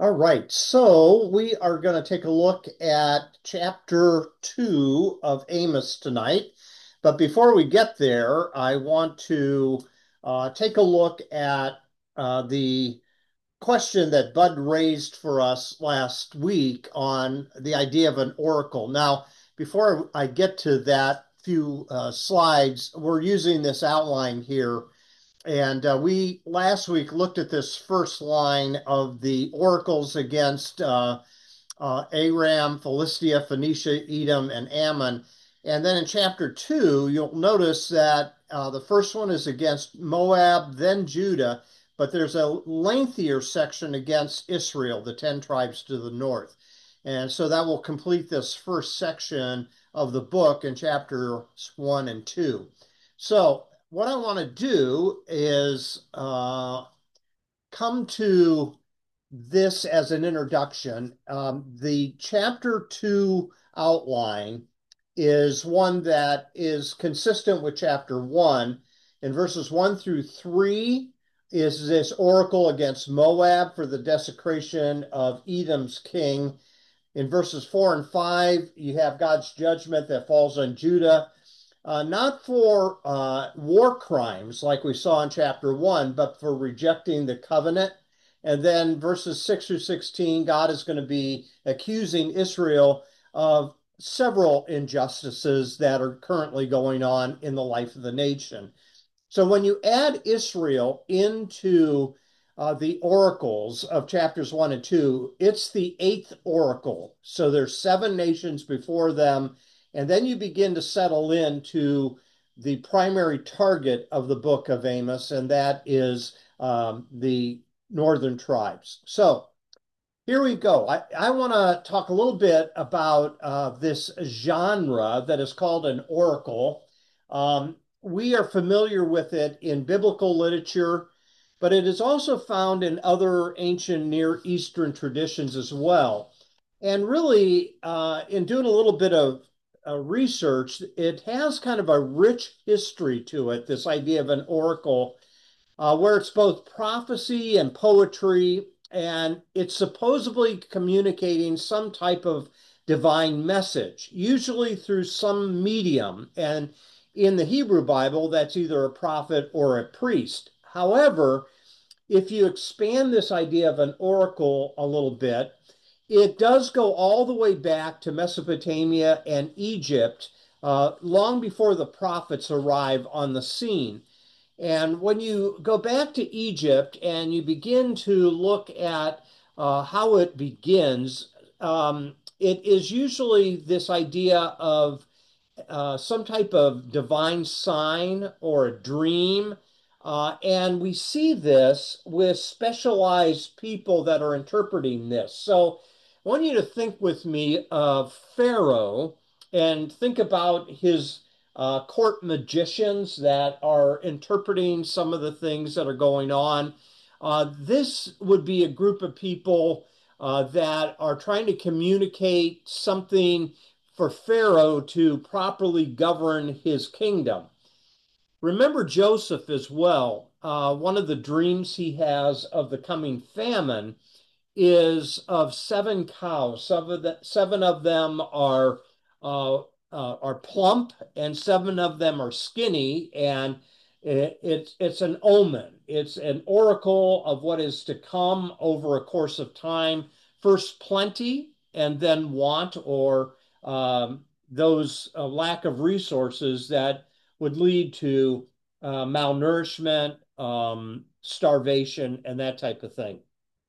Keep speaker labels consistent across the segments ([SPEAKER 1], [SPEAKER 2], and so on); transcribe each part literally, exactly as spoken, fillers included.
[SPEAKER 1] All right, so we are going to take a look at chapter two of Amos tonight. But before we get there, I want to uh, take a look at uh, the question that Bud raised for us last week on the idea of an oracle. Now, before I get to that few uh, slides, we're using this outline here and uh, we last week looked at this first line of the oracles against uh, uh, Aram, Philistia, Phoenicia, Edom, and Ammon. And then in chapter two, you'll notice that uh, the first one is against Moab, then Judah, but there's a lengthier section against Israel, the ten tribes to the north. And so that will complete this first section of the book in chapters one and two. So what I want to do is uh, come to this as an introduction. Um, the chapter two outline is one that is consistent with chapter one. In verses one through three is this oracle against Moab for the desecration of Edom's king. In verses four and five, you have God's judgment that falls on Judah, uh, not for uh, war crimes like we saw in chapter one, but for rejecting the covenant. And then verses six through sixteen, God is going to be accusing Israel of several injustices that are currently going on in the life of the nation. So when you add Israel into uh, the oracles of chapters one and two, it's the eighth oracle. So there's seven nations before them, and then you begin to settle into the primary target of the book of Amos, and that is um, the northern tribes. So here we go. I, I want to talk a little bit about uh, this genre that is called an oracle. Um, we are familiar with it in biblical literature, but it is also found in other ancient Near Eastern traditions as well. And really, uh, in doing a little bit of uh, research, it has kind of a rich history to it, this idea of an oracle uh, where it's both prophecy and poetry, and it's supposedly communicating some type of divine message, usually through some medium. And in the Hebrew Bible, that's either a prophet or a priest. However, if you expand this idea of an oracle a little bit, it does go all the way back to Mesopotamia and Egypt, uh, long before the prophets arrive on the scene. And when you go back to Egypt and you begin to look at uh, how it begins, um, it is usually this idea of uh, some type of divine sign or a dream. Uh, and we see this with specialized people that are interpreting this. So I want you to think with me of Pharaoh and think about his uh, court magicians that are interpreting some of the things that are going on. Uh, this would be a group of people uh, that are trying to communicate something for Pharaoh to properly govern his kingdom. Remember Joseph as well. Uh, one of the dreams he has of the coming famine is of seven cows. Seven of, the, seven of them are uh, uh, are plump, and seven of them are skinny. And it, it's it's an omen. It's an oracle of what is to come over a course of time. First plenty, and then want, or um, those uh, lack of resources that would lead to uh, malnourishment, um, starvation, and that type of thing.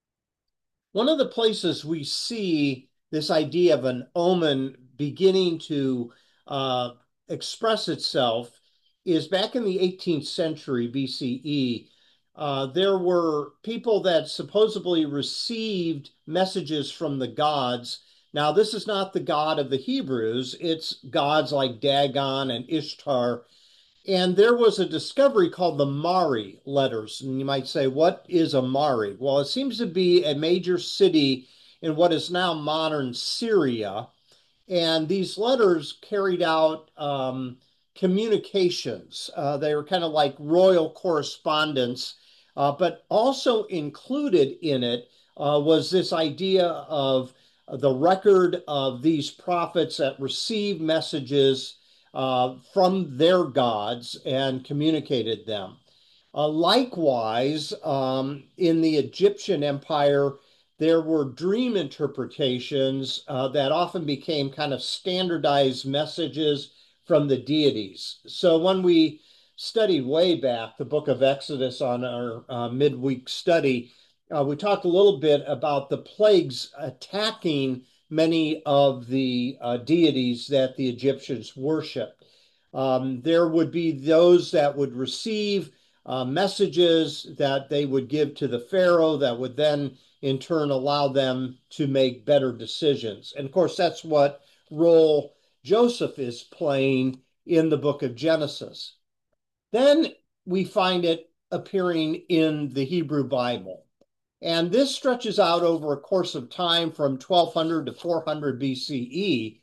[SPEAKER 1] One of the places we see this idea of an omen beginning to uh, express itself is back in the eighteenth century B C E. Uh, there were people that supposedly received messages from the gods. Now, this is not the God of the Hebrews, it's gods like Dagon and Ishtar, and there was a discovery called the Mari letters. And you might say, what is a Mari? Well, it seems to be a major city in what is now modern Syria. And these letters carried out um, communications. Uh, they were kind of like royal correspondence, uh, but also included in it uh, was this idea of the record of these prophets that received messages uh, from their gods and communicated them. Uh, likewise, um, in the Egyptian Empire, there were dream interpretations uh, that often became kind of standardized messages from the deities. So when we studied way back the book of Exodus on our uh, midweek study, uh, we talked a little bit about the plagues attacking many of the uh, deities that the Egyptians worshiped. Um, there would be those that would receive uh, messages that they would give to the Pharaoh that would then in turn allow them to make better decisions. And of course, that's what role Joseph is playing in the book of Genesis. Then we find it appearing in the Hebrew Bible. And this stretches out over a course of time from twelve hundred to four hundred B C E.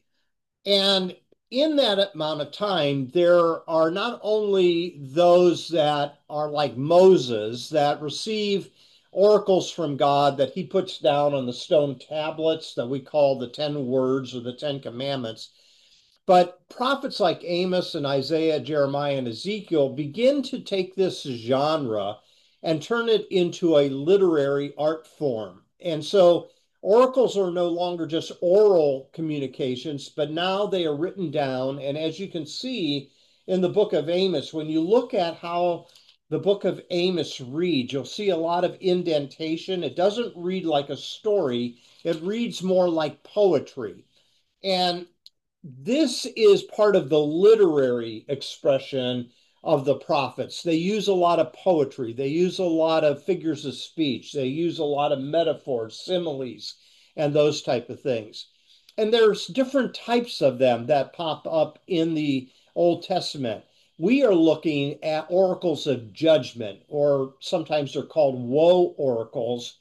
[SPEAKER 1] And in that amount of time, there are not only those that are like Moses that receive oracles from God that he puts down on the stone tablets that we call the Ten Words or the Ten Commandments, but prophets like Amos and Isaiah, Jeremiah, and Ezekiel begin to take this genre and turn it into a literary art form. And so oracles are no longer just oral communications, but now they are written down. And as you can see in the book of Amos, when you look at how the book of Amos reads, you'll see a lot of indentation. It doesn't read like a story, it reads more like poetry. And this is part of the literary expression of the prophets. They use a lot of poetry, they use a lot of figures of speech, they use a lot of metaphors, similes, and those type of things. And there's different types of them that pop up in the Old Testament. We are looking at oracles of judgment, or sometimes they're called woe oracles,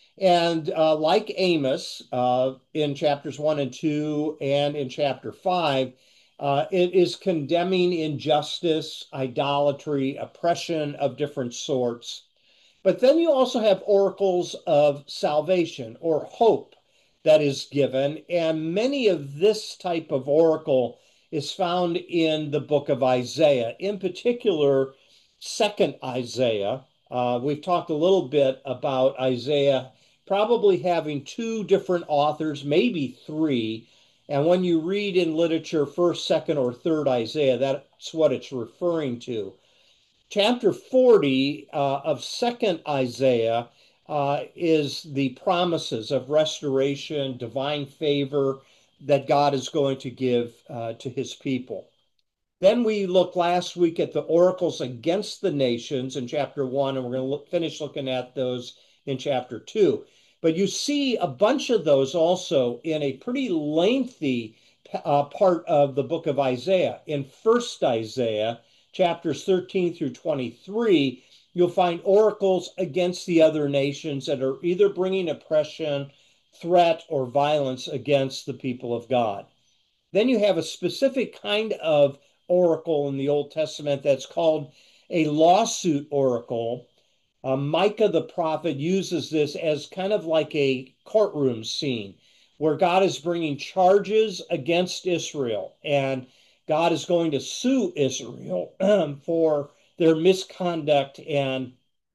[SPEAKER 1] and uh, like Amos uh, in chapters one and two, and in chapter five, uh, it is condemning injustice, idolatry, oppression of different sorts. But then you also have oracles of salvation or hope that is given. And many of this type of oracle is found in the book of Isaiah, in particular, second Isaiah. Uh, we've talked a little bit about Isaiah probably having two different authors, maybe three. And when you read in literature first, second, or third Isaiah, that's what it's referring to. Chapter forty uh, of second Isaiah uh, is the promises of restoration, divine favor that God is going to give uh, to his people. Then we looked last week at the oracles against the nations in chapter one, and we're going to look, finish looking at those in chapter two. But you see a bunch of those also in a pretty lengthy uh, part of the book of Isaiah. In first Isaiah, chapters thirteen through twenty-three, you'll find oracles against the other nations that are either bringing oppression, threat, or violence against the people of God. Then you have a specific kind of oracle in the Old Testament that's called a lawsuit oracle. Uh, Micah the prophet uses this as kind of like a courtroom scene where God is bringing charges against Israel, and God is going to sue Israel for their misconduct and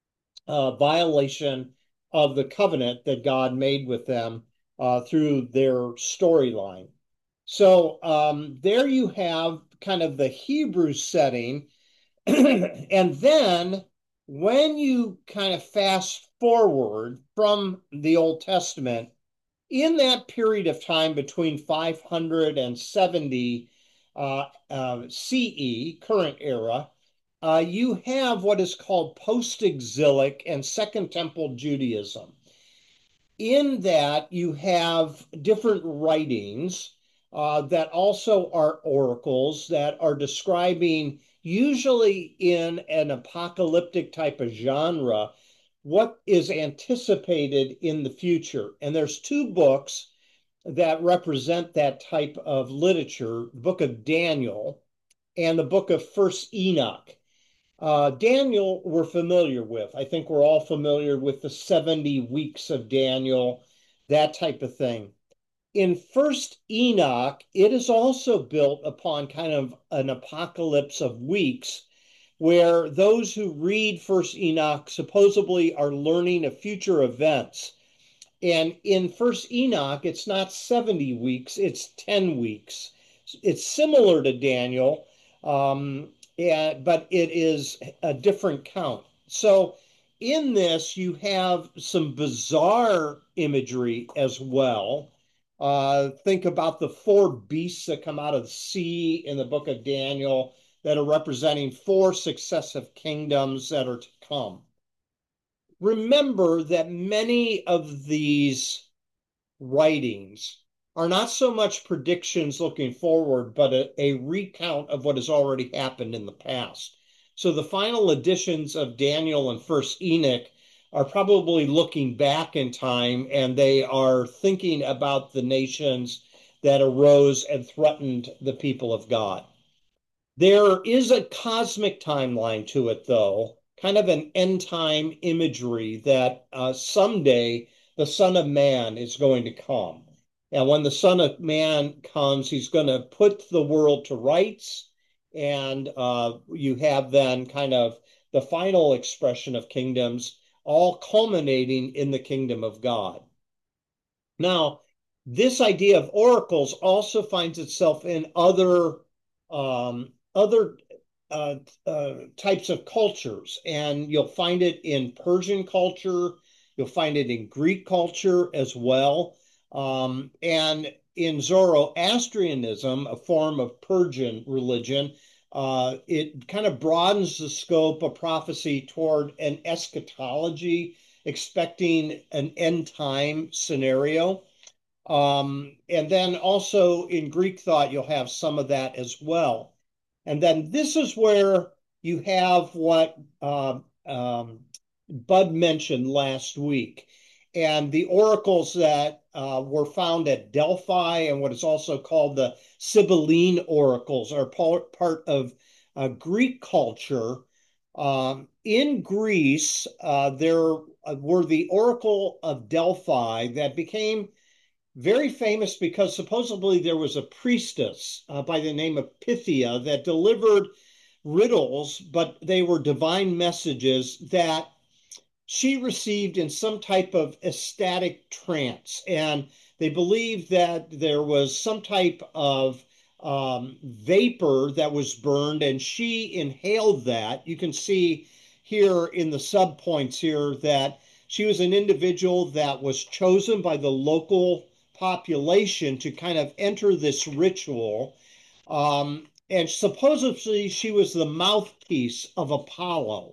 [SPEAKER 1] uh, violation of the covenant that God made with them uh, through their storyline. So um, there you have kind of the Hebrew setting. And then when you kind of fast forward from the Old Testament, in that period of time between five hundred and seventy uh, uh, C E, current era, uh, you have what is called post-exilic and Second Temple Judaism. In that, you have different writings uh, that also are oracles that are describing, usually in an apocalyptic type of genre, what is anticipated in the future. And there's two books that represent that type of literature, the book of Daniel and the book of First Enoch. Uh, Daniel, we're familiar with. I think we're all familiar with the seventy weeks of Daniel, that type of thing. In First Enoch, it is also built upon kind of an apocalypse of weeks, where those who read First Enoch supposedly are learning of future events. And in First Enoch, it's not seventy weeks, it's ten weeks. It's similar to Daniel, um, and, but it is a different count. So in this, you have some bizarre imagery as well. Uh, think about the four beasts that come out of the sea in the book of Daniel that are representing four successive kingdoms that are to come. Remember that many of these writings are not so much predictions looking forward, but a, a recount of what has already happened in the past. So the final editions of Daniel and First Enoch are probably looking back in time, and they are thinking about the nations that arose and threatened the people of God. There is a cosmic timeline to it, though, kind of an end time imagery that uh, someday the Son of Man is going to come. And when the Son of Man comes, he's going to put the world to rights. And uh, you have then kind of the final expression of kingdoms, all culminating in the kingdom of God. Now, this idea of oracles also finds itself in other um, other uh, uh, types of cultures, and you'll find it in Persian culture. You'll find it in Greek culture as well, um, and in Zoroastrianism, a form of Persian religion. Uh, it kind of broadens the scope of prophecy toward an eschatology, expecting an end time scenario. Um, and then also in Greek thought, you'll have some of that as well. And then this is where you have what uh, um, Bud mentioned last week, and the oracles that uh, were found at Delphi and what is also called the Sibylline oracles are part, part of uh, Greek culture. Um, in Greece, uh, there were the Oracle of Delphi that became very famous because supposedly there was a priestess uh, by the name of Pythia that delivered riddles, but they were divine messages that she received in some type of ecstatic trance. And they believed that there was some type of um, vapor that was burned, and she inhaled that. You can see here in the subpoints here that she was an individual that was chosen by the local population to kind of enter this ritual. Um, and supposedly she was the mouthpiece of Apollo.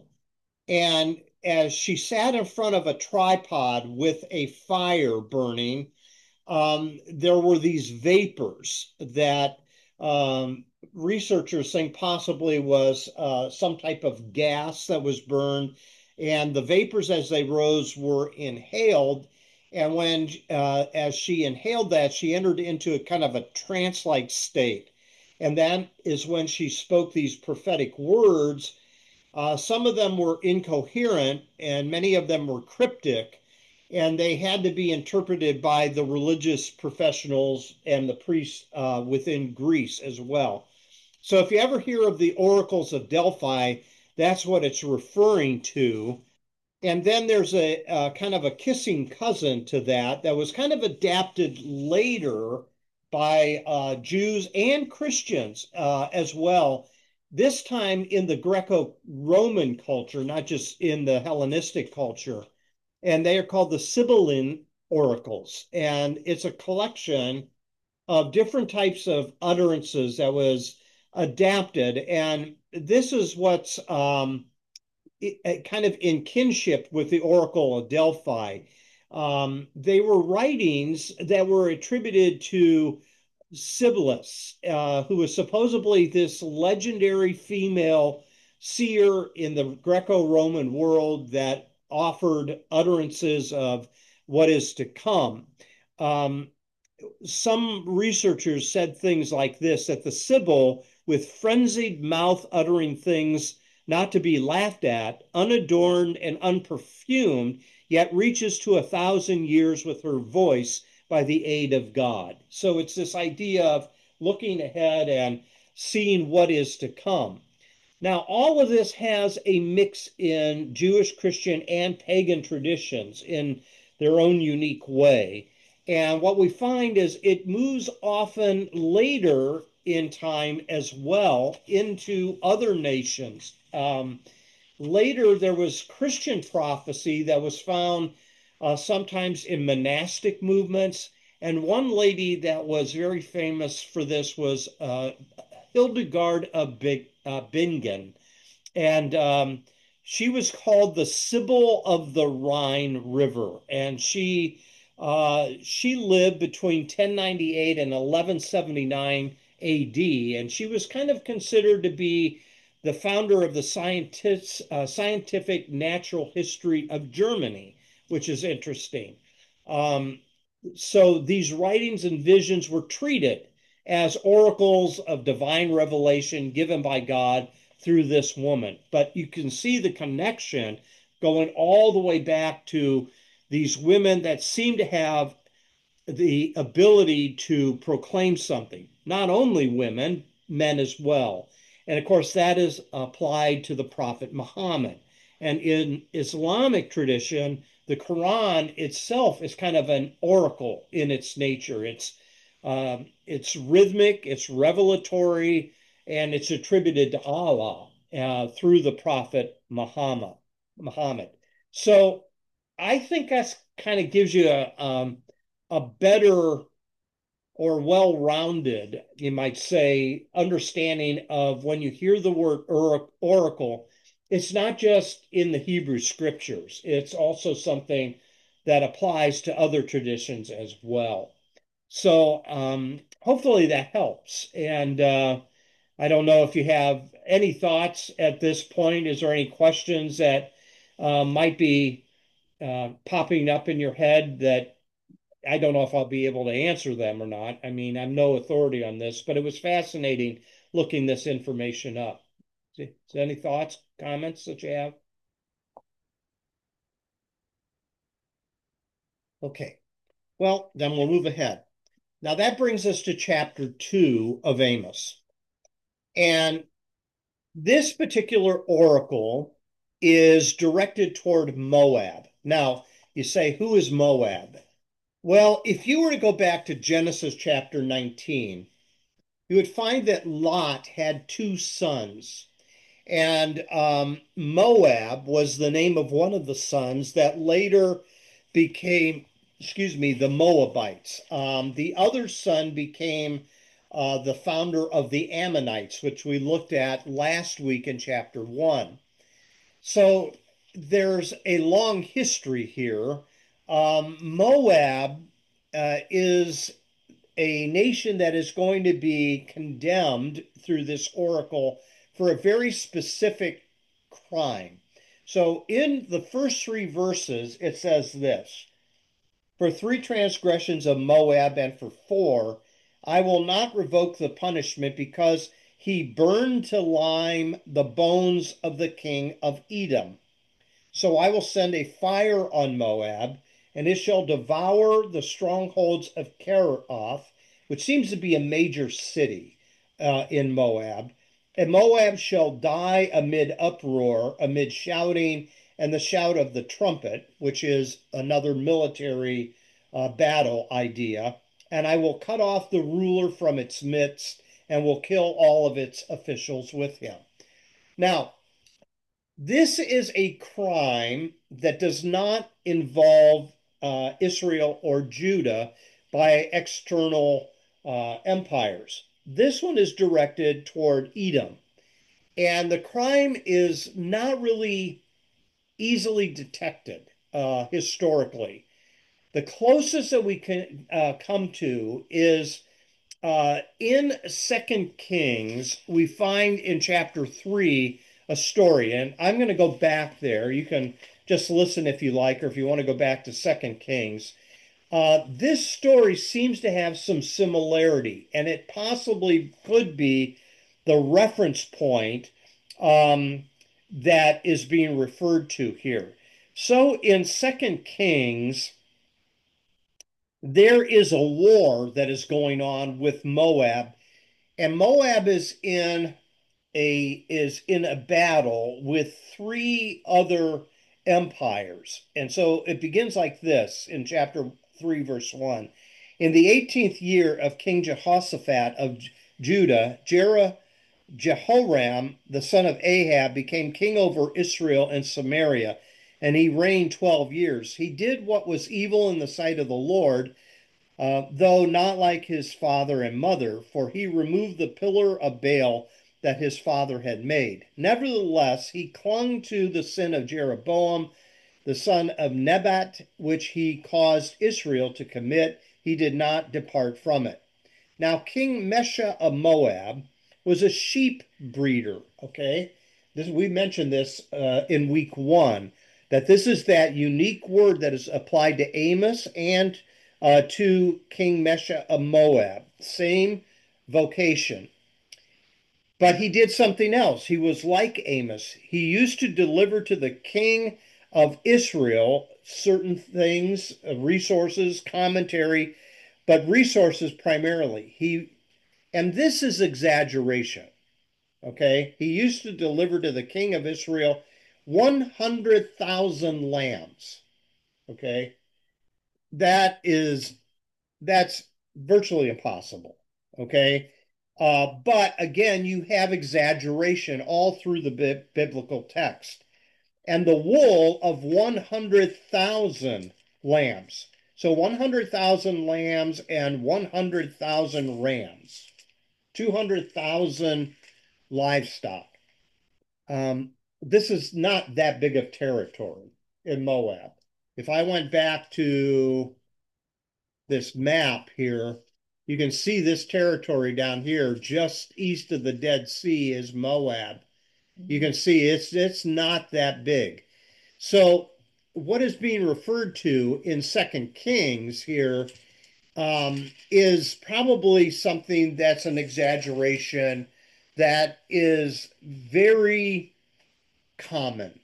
[SPEAKER 1] And as she sat in front of a tripod with a fire burning, um, there were these vapors that um, researchers think possibly was uh, some type of gas that was burned. And the vapors, as they rose, were inhaled. And when, uh, as she inhaled that, she entered into a kind of a trance like state. And that is when she spoke these prophetic words. Uh, some of them were incoherent and many of them were cryptic, and they had to be interpreted by the religious professionals and the priests uh, within Greece as well. So if you ever hear of the oracles of Delphi, that's what it's referring to. And then there's a, a kind of a kissing cousin to that that was kind of adapted later by uh, Jews and Christians uh, as well. This time in the Greco-Roman culture, not just in the Hellenistic culture. And they are called the Sibylline oracles. And it's a collection of different types of utterances that was adapted. And this is what's um, kind of in kinship with the Oracle of Delphi. Um, they were writings that were attributed to Sibyllus, uh, who was supposedly this legendary female seer in the Greco-Roman world that offered utterances of what is to come. Um, some researchers said things like this, that the Sibyl, with frenzied mouth uttering things
[SPEAKER 2] not to be laughed at, unadorned and unperfumed, yet reaches to a thousand years with her voice by the aid of God. So it's this idea of looking ahead and seeing what is to come. Now, all of this has a mix in Jewish, Christian, and pagan traditions in their own unique way. And what we find is it moves often later in time as well into other nations. Um, later, there was Christian prophecy that was found uh, sometimes in monastic movements. And one lady that was very famous for this was uh, Hildegard of uh, Bingen. And um, she was called the Sibyl of the Rhine River. And she uh, she lived between ten ninety-eight and eleven seventy-nine A D. And she was kind of considered to be the founder of the scientists, uh, scientific natural history of Germany, which is interesting. Um, so these writings and visions were treated as oracles of divine revelation given by God through this woman. But you can see the connection going all the way back to these women that seem to have the ability to proclaim something, not only women, men as well. And of course, that is applied to the Prophet Muhammad. And in Islamic tradition, the Quran itself is kind of an oracle in its nature. It's um, it's rhythmic, it's revelatory, and it's attributed to Allah uh, through the Prophet Muhammad. Muhammad. So I think that kind of gives you a um, a better or well-rounded, you might say, understanding of when you hear the word oracle, it's not just in the Hebrew scriptures, it's also something that applies to other traditions as well. So um, hopefully that helps. And uh, I don't know if you have any thoughts at this point. Is there any questions that uh, might be uh, popping up in your head that I don't know if I'll be able to answer them or not. I mean, I'm no authority on this, but it was fascinating looking this information up. Is there any thoughts, comments that you have? Okay. Well, then we'll move ahead. Now that brings us to chapter two of Amos. And this particular oracle is directed toward Moab. Now, you say, who is Moab? Well, if you were to go back to Genesis chapter nineteen, you would find that Lot had two sons. And um, Moab was the name of one of the sons that later became, excuse me, the Moabites. Um, the other son became uh, the founder of the Ammonites, which we looked at last week in chapter one. So there's a long history here. Um, Moab uh, is a nation that is going to be condemned through this oracle for a very specific crime. So in the first three verses, it says this: For three transgressions of Moab and for four, I will not revoke the punishment because he burned to lime the bones of the king of Edom. So I will send a fire on Moab, and it shall devour the strongholds of Keroth, which seems to be a major city uh, in Moab. And Moab shall die amid uproar, amid shouting, and the shout of the trumpet, which is another military uh, battle idea. And I will cut off the ruler from its midst, and will kill all of its officials with him. Now, this is a crime that does not involve uh, Israel or Judah by external uh, empires. This one is directed toward Edom. And the crime is not really easily detected uh, historically. The closest that we can uh, come to is uh, in Second Kings, we find in chapter three a story, and I'm going to go back there. You can just listen if you like, or if you want to go back to Second Kings. Uh, this story seems to have some similarity, and it possibly could be the reference point um, that is being referred to here. So in Second Kings, there is a war that is going on with Moab, and Moab is in a is in a battle with three other empires. And so it begins like this in chapter three, verse one. In the eighteenth year of King Jehoshaphat of Judah, Jer Jehoram, the son of Ahab, became king over Israel and Samaria, and he reigned twelve years. He did what was evil in the sight of the Lord, uh, though not like his father and mother, for he removed the pillar of Baal that his father had made. Nevertheless, he clung to the sin of Jeroboam, the son of Nebat, which he caused Israel to commit. He did not depart from it. Now, King Mesha of Moab was a sheep breeder. Okay, this we mentioned this uh, in week one, that this is that unique word that is applied to Amos and uh, to King Mesha of Moab. Same vocation. But he did something else. He was like Amos. He used to deliver to the king of Israel certain things, uh, resources, commentary, but resources primarily. He and this is exaggeration. Okay, he used to deliver to the king of Israel one hundred thousand lambs. Okay, that is that's virtually impossible. Okay. Uh, but again, you have exaggeration all through the bi- biblical text. And the wool of one hundred thousand lambs. So one hundred thousand lambs and one hundred thousand rams, two hundred thousand livestock. Um, this is not that big of territory in Moab. If I went back to this map here, you can see this territory down here just east of the Dead Sea is Moab. You can see it's it's not that big. So what is being referred to in Second Kings here um, is probably something that's an exaggeration that is very common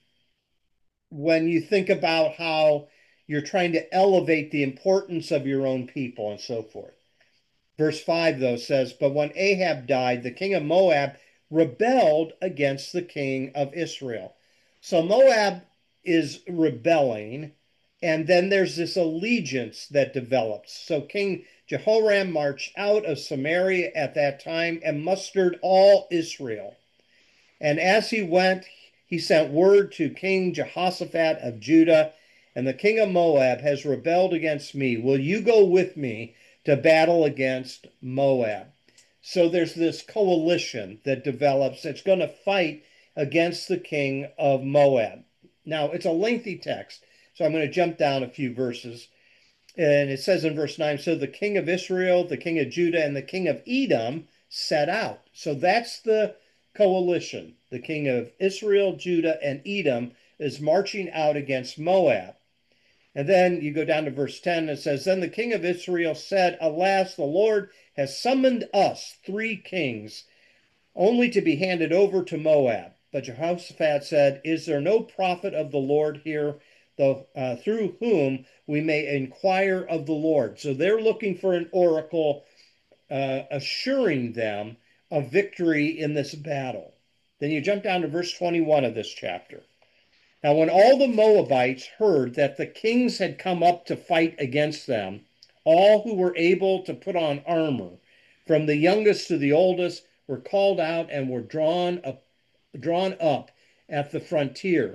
[SPEAKER 2] when you think about how you're trying to elevate the importance of your own people and so forth. Verse five, though, says, But when Ahab died, the king of Moab rebelled against the king of Israel. So Moab is rebelling, and then there's this allegiance that develops. So King Jehoram marched out of Samaria at that time and mustered all Israel. And as he went, he sent word to King Jehoshaphat of Judah, and the king of Moab has rebelled against me. Will you go with me to battle against Moab? So there's this coalition that develops that's going to fight against the king of Moab. Now, it's a lengthy text, so I'm going to jump down a few verses. And it says in verse nine, so the king of Israel, the king of Judah, and the king of Edom set out. So that's the coalition. The king of Israel, Judah, and Edom is marching out against Moab. And then you go down to verse ten, and it says, Then the king of Israel said, Alas, the Lord has summoned us, three kings, only to be handed over to Moab. But Jehoshaphat said, Is there no prophet of the Lord here, though, uh, through whom we may inquire of the Lord? So they're looking for an oracle uh, assuring them of victory in this battle. Then you jump down to verse twenty-one of this chapter. Now, when all the Moabites heard that the kings had come up to fight against them, all who were able to put on armor, from the youngest to the oldest, were called out and were drawn up, drawn up at the frontier.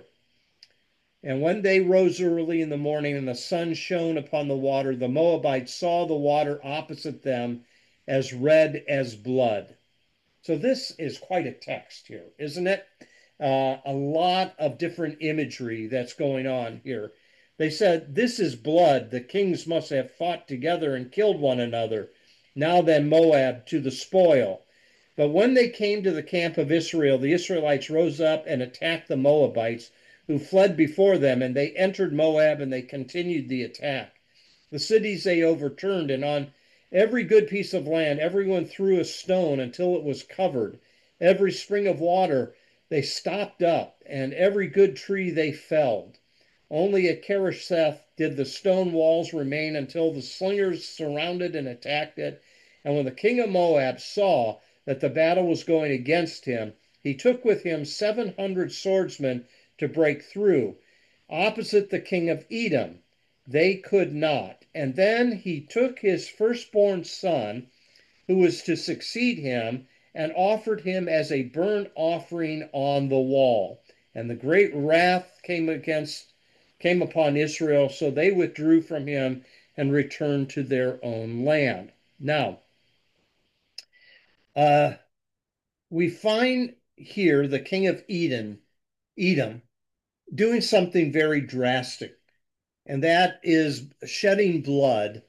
[SPEAKER 2] And when they rose early in the morning and the sun shone upon the water, the Moabites saw the water opposite them as red as blood. So this is quite a text here, isn't it? Uh, a lot of different imagery that's going on here. They said, This is blood. The kings must have fought together and killed one another. Now then, Moab to the spoil. But when they came to the camp of Israel, the Israelites rose up and attacked the Moabites, who fled before them, and they entered Moab and they continued the attack. The cities they overturned, and on every good piece of land everyone threw a stone until it was covered. Every spring of water They stopped up, and every good tree they felled. Only at Keresheth did the stone walls remain until the slingers surrounded and attacked it. And when the king of Moab saw that the battle was going against him, he took with him seven hundred swordsmen to break through. Opposite the king of Edom, they could not. And then he took his firstborn son, who was to succeed him, and offered him as a burnt offering on the wall. And the great wrath came against came upon Israel, so they withdrew from him and returned to their own land. Now, uh, we find here the king of Edom, Edom, doing something very drastic, and that is shedding blood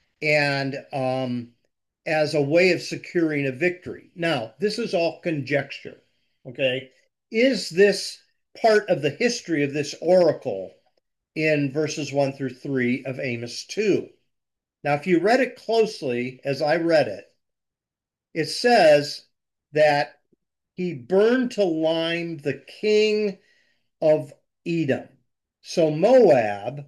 [SPEAKER 2] and um, as a way of securing a victory. Now, this is all conjecture, okay? Is this part of the history of this oracle in verses one through three of Amos two? Now, if you read it closely, as I read it, it says that he burned to lime the king of Edom. So Moab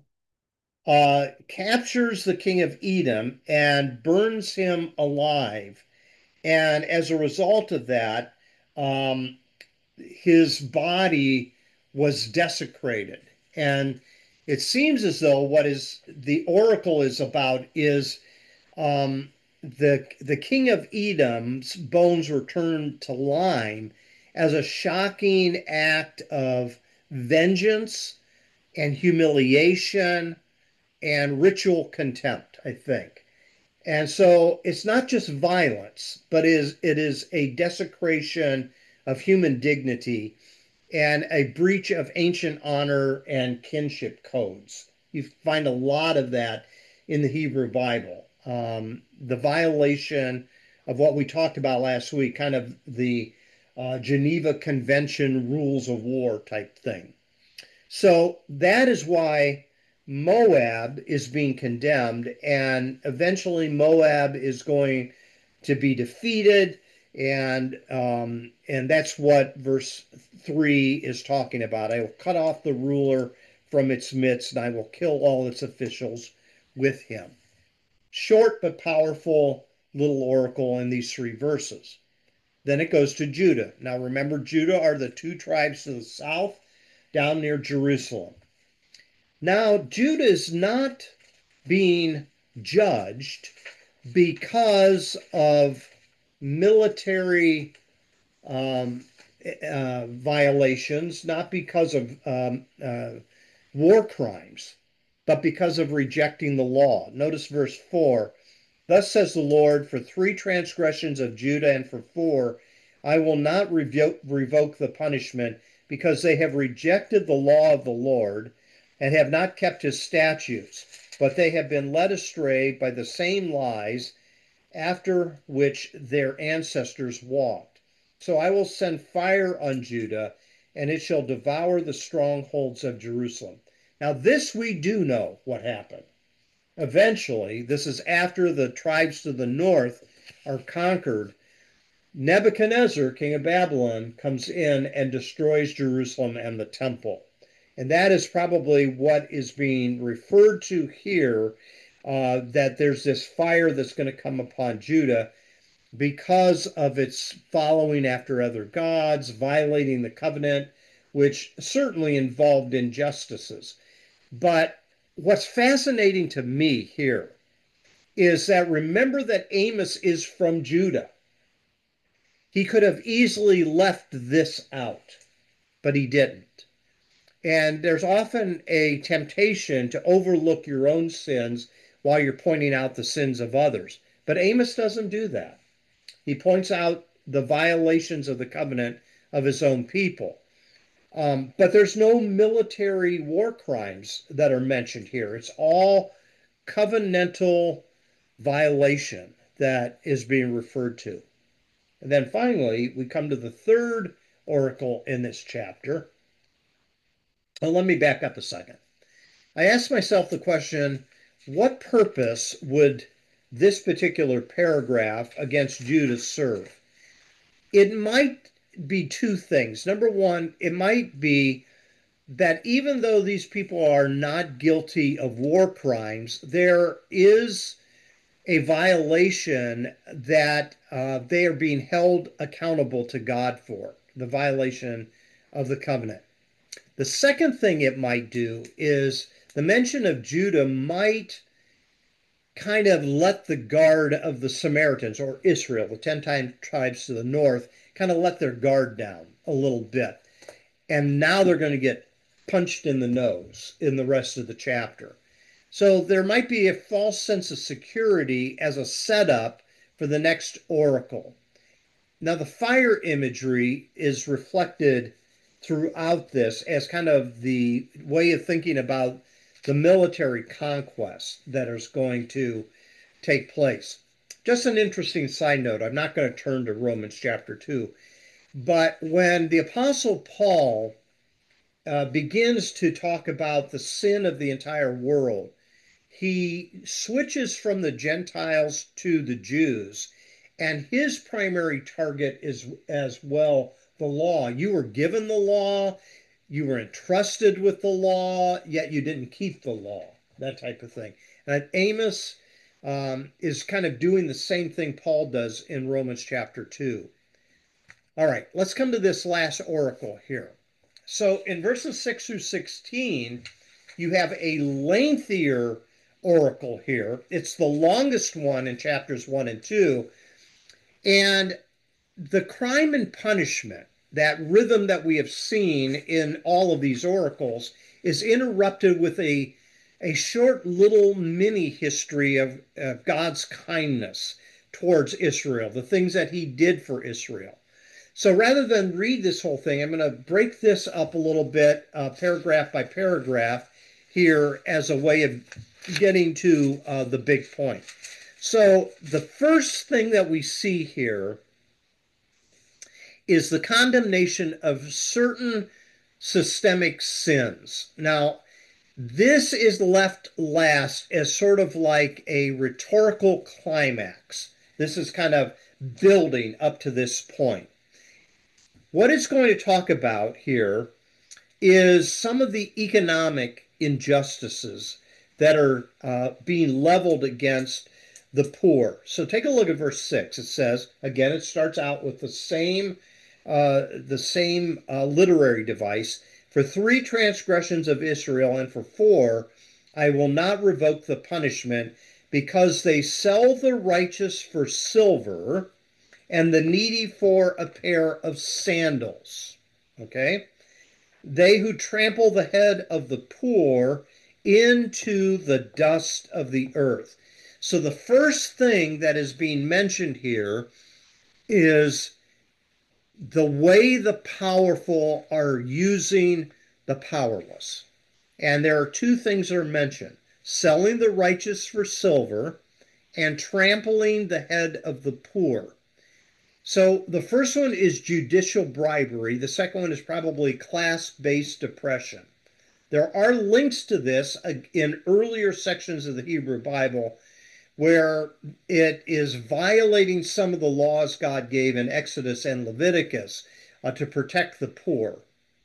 [SPEAKER 2] uh, captures the king of Edom and burns him alive. And as a result of that, um, his body was desecrated. And it seems as though what is the oracle is about is um, the the king of Edom's bones were turned to lime as a shocking act of vengeance and humiliation and ritual contempt, I think. And so it's not just violence, but is it is a desecration of human dignity and a breach of ancient honor and kinship codes. You find a lot of that in the Hebrew Bible. Um, the violation of what we talked about last week, kind of the uh, Geneva Convention rules of war type thing. So that is why Moab is being condemned, and eventually Moab is going to be defeated, and um, and that's what verse three is talking about. I will cut off the ruler from its midst, and I will kill all its officials with him. Short but powerful little oracle in these three verses. Then it goes to Judah. Now remember, Judah are the two tribes to the south down near Jerusalem. Now, Judah is not being judged because of military um, uh, violations, not because of um, uh, war crimes, but because of rejecting the law. Notice verse four. Thus says the Lord, for three transgressions of Judah and for four, I will not revoke, revoke the punishment, because they have rejected the law of the Lord and have not kept his statutes, but they have been led astray by the same lies after which their ancestors walked. So I will send fire on Judah, and it shall devour the strongholds of Jerusalem. Now, this we do know what happened. Eventually, this is after the tribes to the north are conquered. Nebuchadnezzar, king of Babylon, comes in and destroys Jerusalem and the temple. And that is probably what is being referred to here, uh, that there's this fire that's going to come upon Judah because of its following after other gods, violating the covenant, which certainly involved injustices. But what's fascinating to me here is that remember that Amos is from Judah. He could have easily left this out, but he didn't. And there's often a temptation to overlook your own sins while you're pointing out the sins of others. But Amos doesn't do that. He points out the violations of the covenant of his own people. Um, but there's no military war crimes that are mentioned here. It's all covenantal violation that is being referred to. And then finally, we come to the third oracle in this chapter. Well, let me back up a second. I asked myself the question, what purpose would this particular paragraph against Judah serve? It might be two things. Number one, it might be that even though these people are not guilty of war crimes, there is a violation that uh, they are being held accountable to God for, the violation of the covenant. The second thing it might do is the mention of Judah might kind of let the guard of the Samaritans or Israel, the ten tribes to the north, kind of let their guard down a little bit. And now they're going to get punched in the nose in the rest of the chapter. So there might be a false sense of security as a setup for the next oracle. Now, the fire imagery is reflected throughout this as kind of the way of thinking about the military conquest that is going to take place. Just an interesting side note, I'm not going to turn to Romans chapter two, but when the Apostle Paul uh, begins to talk about the sin of the entire world, he switches from the Gentiles to the Jews, and his primary target is as well the law. You were given the law, you were entrusted with the law, yet you didn't keep the law, that type of thing. And Amos um, is kind of doing the same thing Paul does in Romans chapter two. All right, let's come to this last oracle here. So in verses six through sixteen, you have a lengthier oracle here. It's the longest one in chapters one and two. And the crime and punishment, that rhythm that we have seen in all of these oracles, is interrupted with a, a short little mini history of, of God's kindness towards Israel, the things that he did for Israel. So rather than read this whole thing, I'm going to break this up a little bit, uh, paragraph by paragraph, here as a way of getting to uh, the big point. So the first thing that we see here is the condemnation of certain systemic sins. Now, this is left last as sort of like a rhetorical climax. This is kind of building up to this point. What it's going to talk about here is some of the economic injustices that are uh, being leveled against the poor. So take a look at verse six. It says, again, it starts out with the same uh, the same uh, literary device. For three transgressions of Israel and for four, I will not revoke the punishment, because they sell the righteous for silver and the needy for a pair of sandals. Okay? They who trample the head of the poor into the dust of the earth. So the first thing that is being mentioned here is the way the powerful are using the powerless. And there are two things that are mentioned: selling the righteous for silver and trampling the head of the poor. So the first one is judicial bribery. The second one is probably class-based oppression. There are links to this in earlier sections of the Hebrew Bible where it is violating some of the laws God gave in Exodus and Leviticus uh, to protect the poor.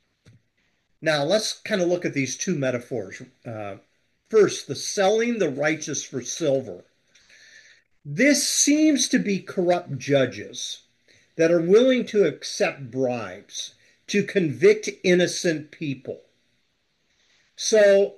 [SPEAKER 2] Now, let's kind of look at these two metaphors. Uh, first, the selling the righteous for silver. This seems to be corrupt judges that are willing to accept bribes to convict innocent people. So,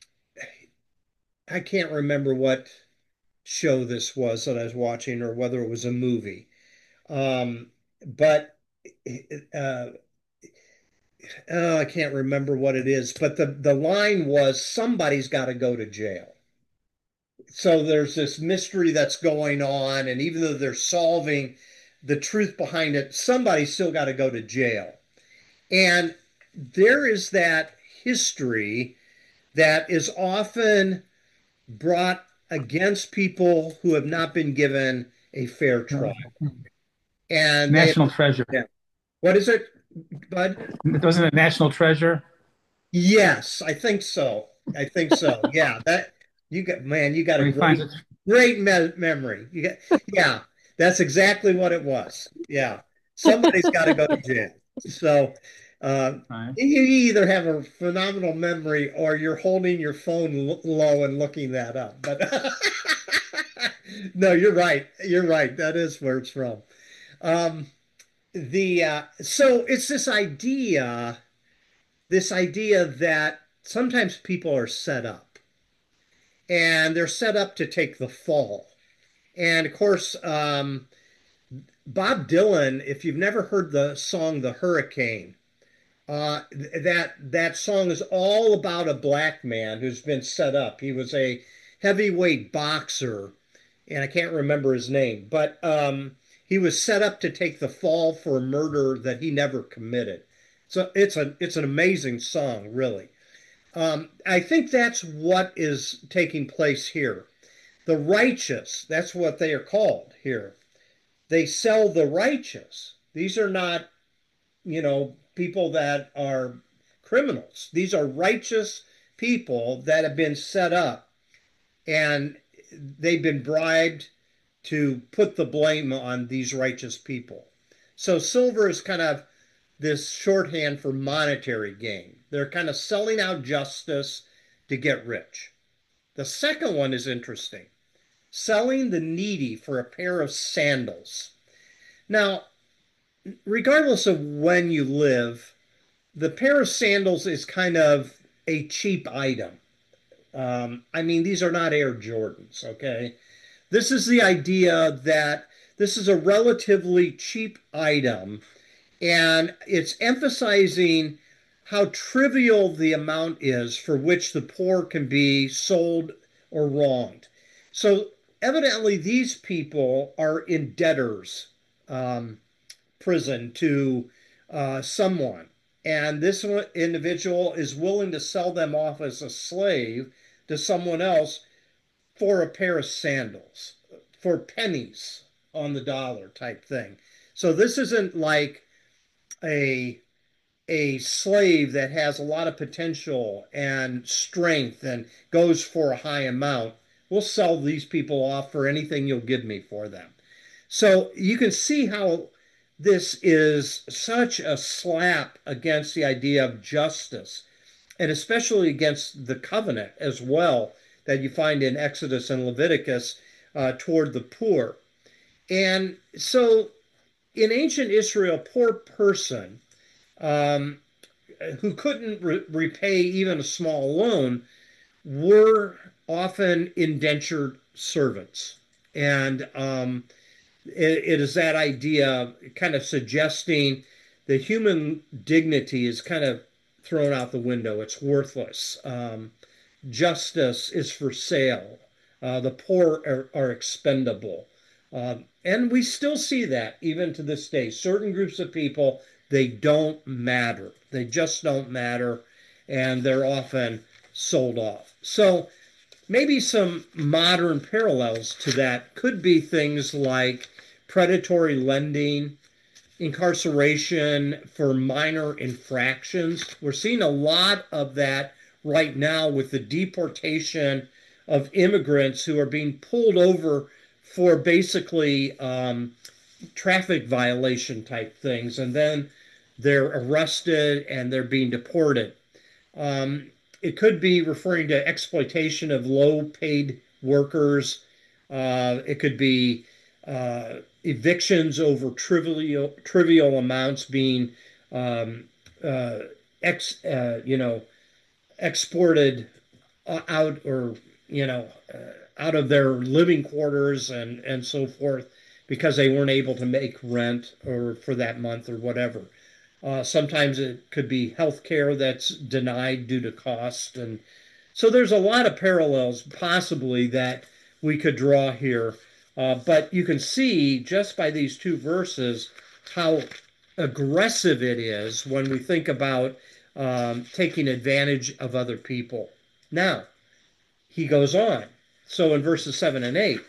[SPEAKER 2] I can't remember what show this was that I was watching or whether it was a movie. Um, but uh, oh, I can't remember what it is. But the, the line was, somebody's got to go to jail. So there's this mystery that's going on, and even though they're solving the truth behind it, somebody's still got to go to jail. And there is that history that is often brought against people who have not been given a fair trial. And they,
[SPEAKER 3] National Treasure.
[SPEAKER 2] yeah. What is it, Bud?
[SPEAKER 3] Wasn't it National Treasure?
[SPEAKER 2] Yes, I think so. I think so. Yeah, that you got, man, you got a
[SPEAKER 3] Where he finds
[SPEAKER 2] great,
[SPEAKER 3] it.
[SPEAKER 2] great me memory. You got, yeah, that's exactly what it was. Yeah.
[SPEAKER 1] Somebody's got to go to jail. So uh,
[SPEAKER 3] Right.
[SPEAKER 1] you either have a phenomenal memory or you're holding your phone l- low and looking that up. But no, you're right. You're right. That is where it's from. Um, the uh, so it's this idea, this idea that sometimes people are set up, and they're set up to take the fall. And of course, um, Bob Dylan, if you've never heard the song "The Hurricane," uh, that that song is all about a black man who's been set up. He was a heavyweight boxer, and I can't remember his name, but um, he was set up to take the fall for a murder that he never committed. So it's a it's an amazing song, really. Um, I think that's what is taking place here. The righteous, that's what they are called here. They sell the righteous. These are not, you know, people that are criminals. These are righteous people that have been set up, and they've been bribed to put the blame on these righteous people. So silver is kind of this shorthand for monetary gain. They're kind of selling out justice to get rich. The second one is interesting, selling the needy for a pair of sandals. Now, regardless of when you live, the pair of sandals is kind of a cheap item. Um, I mean, these are not Air Jordans, okay? This is the idea that this is a relatively cheap item, and it's emphasizing how trivial the amount is for which the poor can be sold or wronged. So evidently, these people are in debtors' um, prison to uh, someone, and this individual is willing to sell them off as a slave to someone else for a pair of sandals, for pennies on the dollar type thing. So this isn't like a a slave that has a lot of potential and strength and goes for a high amount. We'll sell these people off for anything you'll give me for them. So you can see how this is such a slap against the idea of justice, and especially against the covenant as well that you find in Exodus and Leviticus uh, toward the poor. And so in ancient Israel, a poor person um, who couldn't re- repay even a small loan were often indentured servants. And um, it, it is that idea kind of suggesting the human dignity is kind of thrown out the window. It's worthless. Um, justice is for sale. Uh, the poor are, are expendable. Um, and we still see that even to this day. Certain groups of people, they don't matter. They just don't matter. And they're often sold off. So maybe some modern parallels to that could be things like predatory lending, incarceration for minor infractions. We're seeing a lot of that right now with the deportation of immigrants who are being pulled over for basically um, traffic violation type things, and then they're arrested and they're being deported. Um, it could be referring to exploitation of low paid workers. Uh, it could be uh, evictions over trivial trivial amounts being um, uh, ex uh, you know exported out, or you know uh, out of their living quarters and and so forth, because they weren't able to make rent or for that month or whatever. Uh, sometimes it could be health care that's denied due to cost. And so there's a lot of parallels possibly that we could draw here. Uh, but you can see just by these two verses how aggressive it is when we think about um, taking advantage of other people. Now, he goes on. So in verses seven and eight,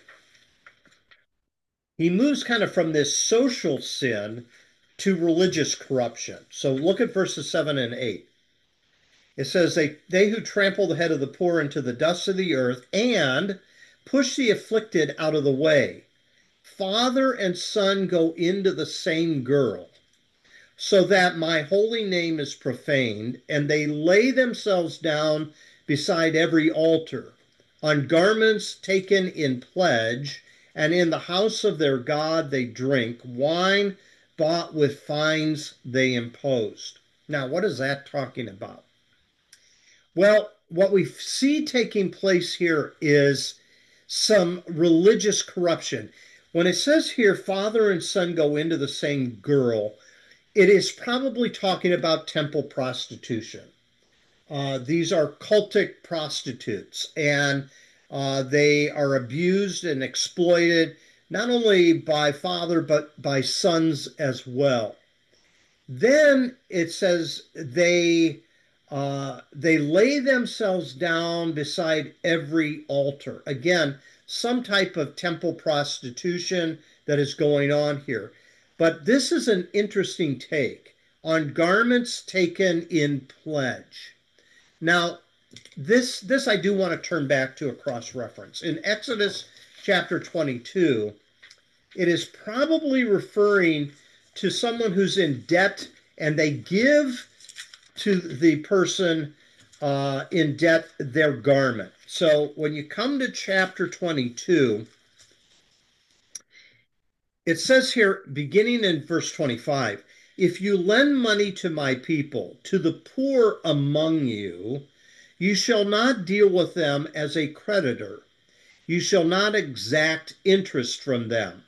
[SPEAKER 1] he moves kind of from this social sin to religious corruption. So look at verses seven and eight. It says, they, they who trample the head of the poor into the dust of the earth and push the afflicted out of the way, father and son go into the same girl, so that my holy name is profaned, and they lay themselves down beside every altar, on garments taken in pledge, and in the house of their God they drink wine bought with fines they imposed. Now, what is that talking about? Well, what we see taking place here is some religious corruption. When it says here, father and son go into the same girl, it is probably talking about temple prostitution. Uh, these are cultic prostitutes, and uh, they are abused and exploited not only by father but by sons as well. Then it says they uh, they lay themselves down beside every altar. Again, some type of temple prostitution that is going on here. But this is an interesting take on garments taken in pledge. Now, this this I do want to turn back to a cross reference. In Exodus chapter twenty-two, it is probably referring to someone who's in debt and they give to the person uh, in debt their garment. So when you come to chapter twenty-two, it says here, beginning in verse twenty-five, if you lend money to my people, to the poor among you, you shall not deal with them as a creditor. You shall not exact interest from them.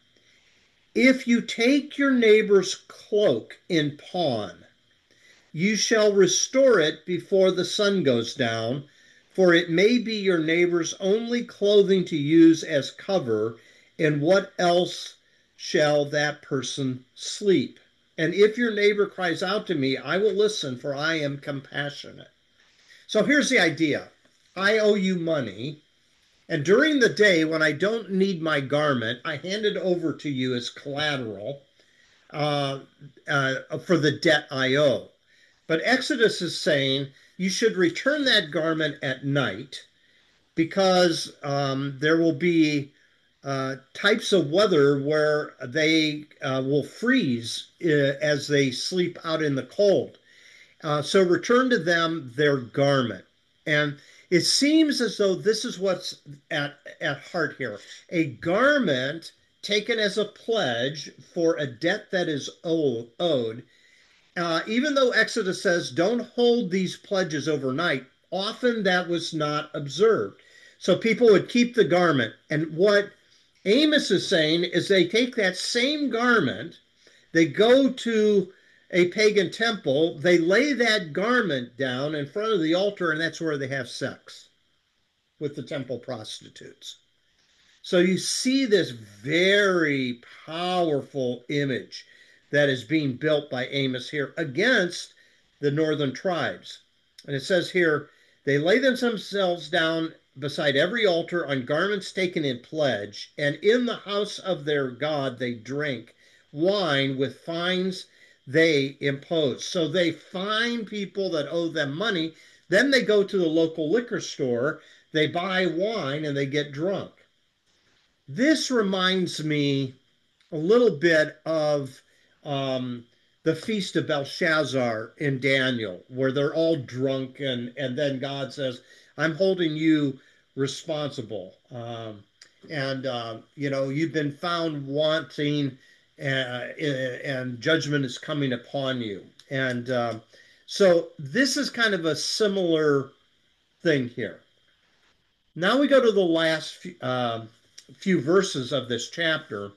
[SPEAKER 1] If you take your neighbor's cloak in pawn, you shall restore it before the sun goes down, for it may be your neighbor's only clothing to use as cover, and what else shall that person sleep? And if your neighbor cries out to me, I will listen, for I am compassionate. So here's the idea. I owe you money, and during the day when I don't need my garment, I hand it over to you as collateral uh, uh, for the debt I owe. But Exodus is saying you should return that garment at night because um, there will be uh, types of weather where they uh, will freeze uh, as they sleep out in the cold. Uh, so return to them their garment. And it seems as though this is what's at, at heart here. A garment taken as a pledge for a debt that is owed. Uh, even though Exodus says don't hold these pledges overnight, often that was not observed. So people would keep the garment. And what Amos is saying is they take that same garment, they go to a pagan temple, they lay that garment down in front of the altar, and that's where they have sex with the temple prostitutes. So you see this very powerful image that is being built by Amos here against the northern tribes. And it says here, they lay themselves down beside every altar on garments taken in pledge, and in the house of their God they drink wine with fines they impose. So they fine people that owe them money. Then they go to the local liquor store, they buy wine, and they get drunk. This reminds me a little bit of um, the Feast of Belshazzar in Daniel, where they're all drunk, and, and then God says, I'm holding you responsible. Um, and, uh, you know, you've been found wanting, uh, and judgment is coming upon you. And uh, so this is kind of a similar thing here. Now we go to the last few, uh, few verses of this chapter.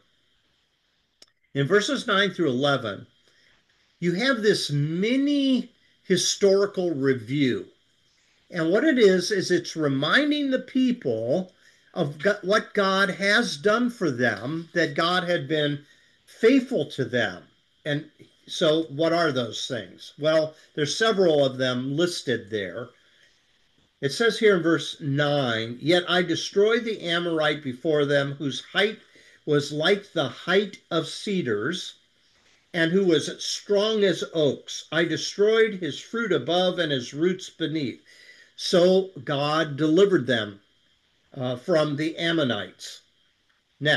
[SPEAKER 1] In verses nine through eleven, you have this mini historical review. And what it is, is it's reminding the people of what God has done for them, that God had been faithful to them. And so what are those things? Well, there's several of them listed there. It says here in verse nine, yet I destroyed the Amorite before them, whose height was like the height of cedars, and who was strong as oaks. I destroyed his fruit above and his roots beneath. So God delivered them uh, from the Ammonites. Next,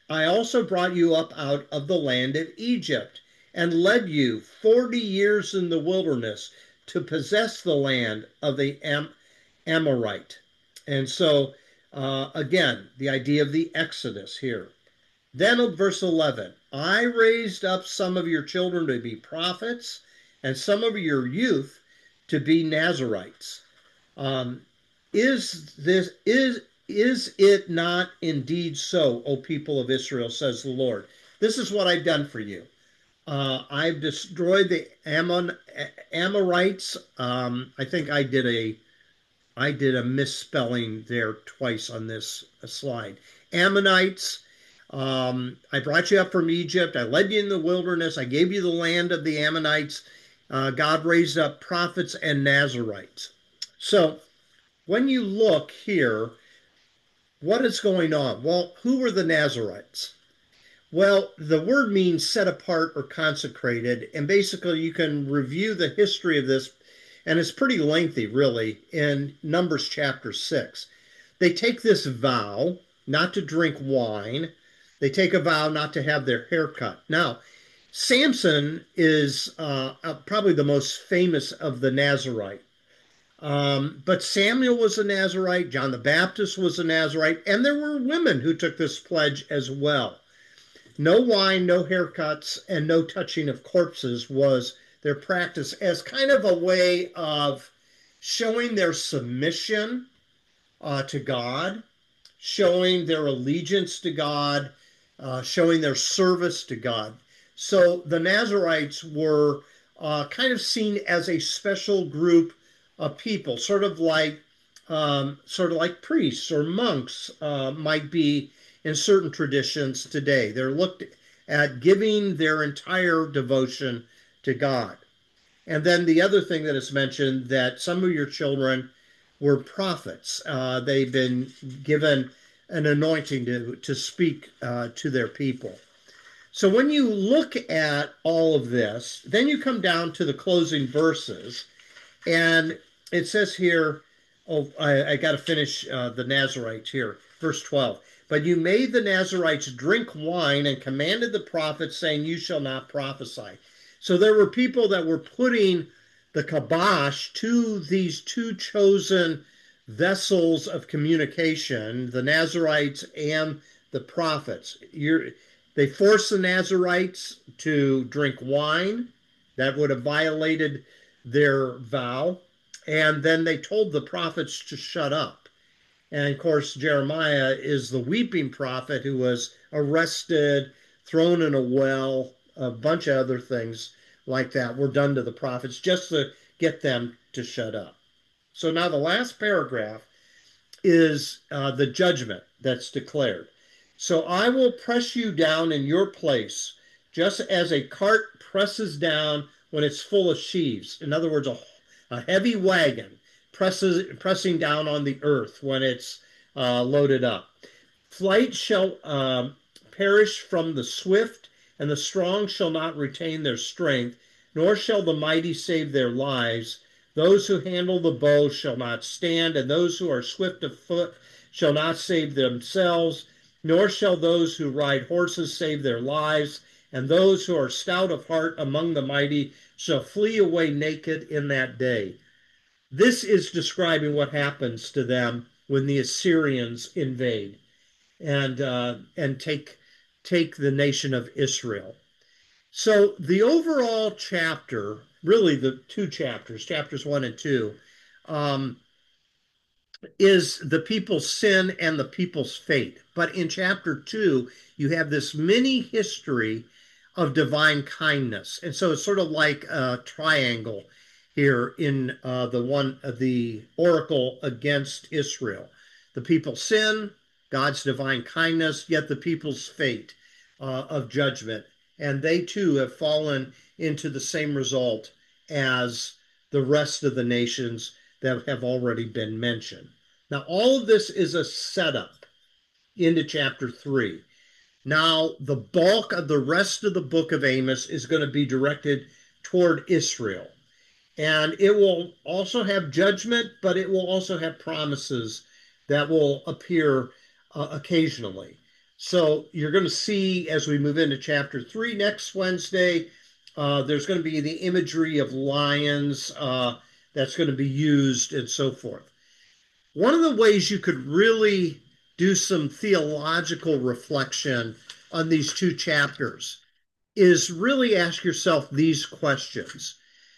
[SPEAKER 1] I also brought you up out of the land of Egypt and led you forty years in the wilderness to possess the land of the Am- Amorite. And so, uh, again, the idea of the Exodus here. Then, verse eleven, I raised up some of your children to be prophets, and some of your youth to be Nazarites. Um, is this is is it not indeed so, O people of Israel, says the Lord? This is what I've done for you. Uh, I've destroyed the Ammon Amorites. Um, I think I did a I did a misspelling there twice on this slide. Ammonites. Um, I brought you up from Egypt. I led you in the wilderness. I gave you the land of the Ammonites. Uh, God raised up prophets and Nazarites. So when you look here, what is going on? Well, who were the Nazarites? Well, the word means set apart or consecrated, and basically you can review the history of this, and it's pretty lengthy, really, in Numbers chapter six. They take this vow not to drink wine. They take a vow not to have their hair cut. Now, Samson is uh, uh, probably the most famous of the Nazarite. Um, but Samuel was a Nazarite, John the Baptist was a Nazarite, and there were women who took this pledge as well. No wine, no haircuts, and no touching of corpses was their practice as kind of a way of showing their submission uh, to God, showing their allegiance to God, uh, showing their service to God. So the Nazarites were uh, kind of seen as a special group of people, sort of like um, sort of like priests or monks uh, might be in certain traditions today. They're looked at giving their entire devotion to God. And then the other thing that is mentioned, that some of your children were prophets. Uh, they've been given an anointing to, to speak uh, to their people. So when you look at all of this, then you come down to the closing verses, and it says here, oh, I, I got to finish uh, the Nazarites here, verse twelve. But you made the Nazarites drink wine and commanded the prophets, saying, you shall not prophesy. So there were people that were putting the kibosh to these two chosen vessels of communication, the Nazarites and the prophets. You're, they forced the Nazarites to drink wine. That would have violated their vow. And then they told the prophets to shut up. And of course, Jeremiah is the weeping prophet who was arrested, thrown in a well, a bunch of other things like that were done to the prophets just to get them to shut up. So now the last paragraph is uh, the judgment that's declared. So I will press you down in your place, just as a cart presses down when it's full of sheaves. In other words, a, a heavy wagon presses pressing down on the earth when it's uh, loaded up. Flight shall um, perish from the swift, and the strong shall not retain their strength, nor shall the mighty save their lives. Those who handle the bow shall not stand, and those who are swift of foot shall not save themselves, nor shall those who ride horses save their lives, and those who are stout of heart among the mighty shall flee away naked in that day. This is describing what happens to them when the Assyrians invade and uh, and take take the nation of Israel. So the overall chapter, really the two chapters, chapters one and two, um, is the people's sin and the people's fate. But in chapter two, you have this mini history of divine kindness, and so it's sort of like a triangle here in uh, the one uh, the oracle against Israel. The people sin, God's divine kindness, yet the people's fate uh, of judgment, and they too have fallen into the same result as the rest of the nations that have already been mentioned. Now, all of this is a setup into chapter three. Now, the bulk of the rest of the book of Amos is going to be directed toward Israel. And it will also have judgment, but it will also have promises that will appear uh, occasionally. So you're going to see as we move into chapter three next Wednesday, uh, there's going to be the imagery of lions uh, that's going to be used and so forth. One of the ways you could really do some theological reflection on these two chapters is really ask yourself these questions.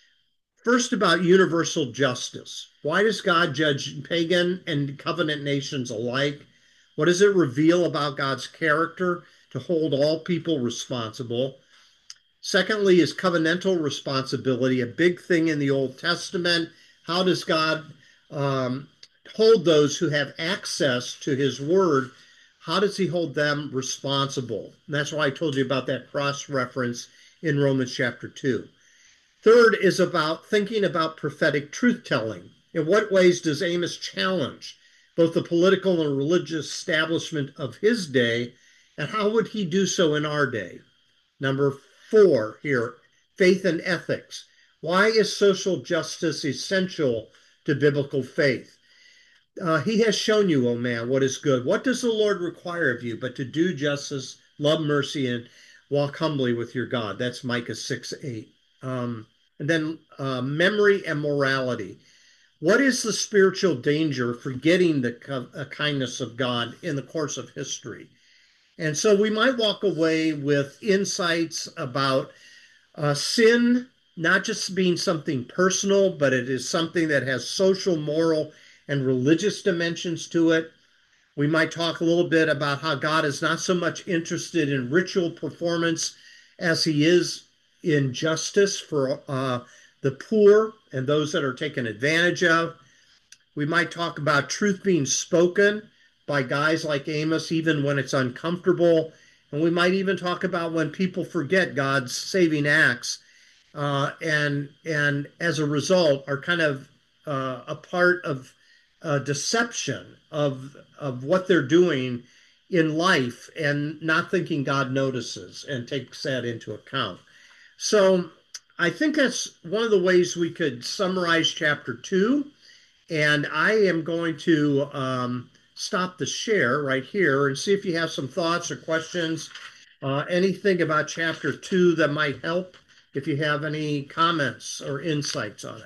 [SPEAKER 1] First, about universal justice. Why does God judge pagan and covenant nations alike? What does it reveal about God's character to hold all people responsible? Secondly, is covenantal responsibility a big thing in the Old Testament? How does God um, hold those who have access to his word? How does he hold them responsible? And that's why I told you about that cross reference in Romans chapter two. Third is about thinking about prophetic truth telling. In what ways does Amos challenge both the political and religious establishment of his day, and how would he do so in our day? Number four here, faith and ethics. Why is social justice essential to biblical faith? Uh, he has shown you, O man, what is good. What does the Lord require of you but to do justice, love mercy, and walk humbly with your God? That's Micah six eight. Um, and then uh, memory and morality. What is the spiritual danger of forgetting the uh, kindness of God in the course of history? And so we might walk away with insights about uh, sin, not just being something personal, but it is something that has social, moral, and religious dimensions to it. We might talk a little bit about how God is not so much interested in ritual performance as he is in justice for uh, the poor and those that are taken advantage of. We might talk about truth being spoken by guys like Amos, even when it's uncomfortable. And we might even talk about when people forget God's saving acts uh, and and as a result are kind of uh, a part of uh, deception of of what they're doing in life and not thinking God notices and takes that into account. So I think that's one of the ways we could summarize chapter two. And I am going to um, stop the share right here and see if you have some thoughts or questions, uh, anything about chapter two that might help, if you have any comments or insights on it.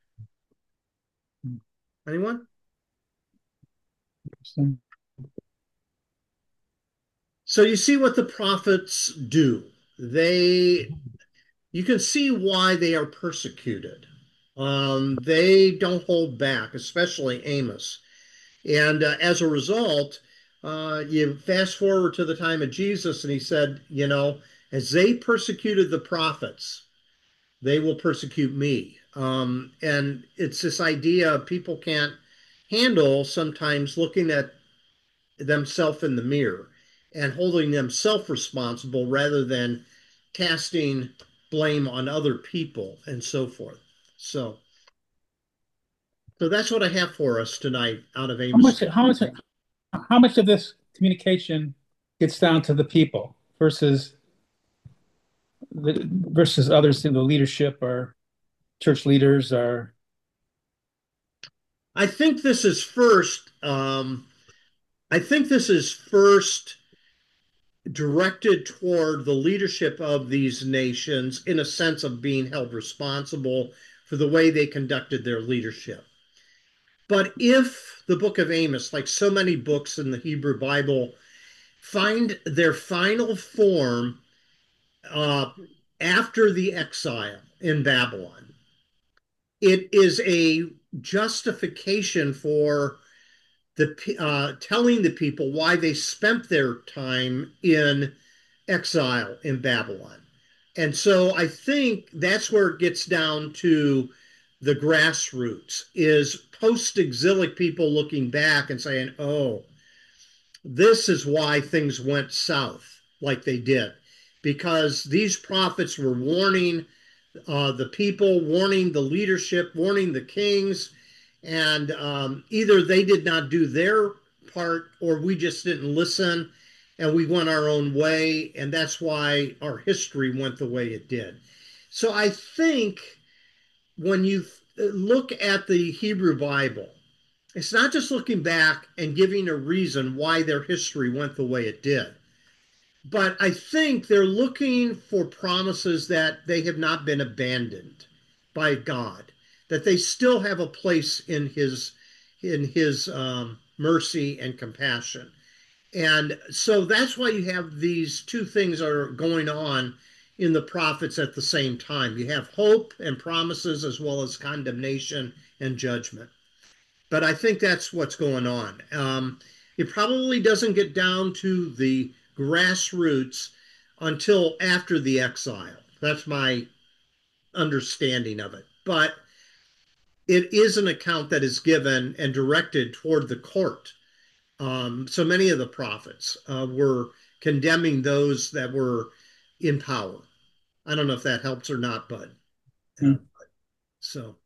[SPEAKER 1] Anyone? So you see what the prophets do. They, you can see why they are persecuted. Um, they don't hold back, especially Amos. And uh, as a result, uh, you fast forward to the time of Jesus, and he said, you know, as they persecuted the prophets, they will persecute me. Um, and it's this idea of people can't handle sometimes looking at themselves in the mirror and holding themselves responsible rather than casting blame on other people and so forth. So, so that's what I have for us tonight out of
[SPEAKER 3] How
[SPEAKER 1] Amos.
[SPEAKER 3] much, how much, how much of this communication gets down to the people versus the versus others in the leadership or church leaders or
[SPEAKER 1] I think this is first. Um, I think this is first directed toward the leadership of these nations in a sense of being held responsible for the way they conducted their leadership. But if the book of Amos, like so many books in the Hebrew Bible, find their final form uh, after the exile in Babylon, it is a justification for the uh, telling the people why they spent their time in exile in Babylon. And so I think that's where it gets down to the grassroots is post-exilic people looking back and saying, oh, this is why things went south like they did. Because these prophets were warning uh, the people, warning the leadership, warning the kings, and um, either they did not do their part or we just didn't listen and we went our own way, and that's why our history went the way it did. So I think when you look at the Hebrew Bible, it's not just looking back and giving a reason why their history went the way it did. but I think they're looking for promises that they have not been abandoned by God, that they still have a place in His in His um, mercy and compassion. And so that's why you have these two things are going on in the prophets at the same time. You have hope and promises as well as condemnation and judgment. But I think that's what's going on. Um, it probably doesn't get down to the grassroots until after the exile. That's my understanding of it. But it is an account that is given and directed toward the court. Um, so many of the prophets uh, were condemning those that were in power. I don't know if that helps or not, but uh,
[SPEAKER 3] Hmm.
[SPEAKER 1] so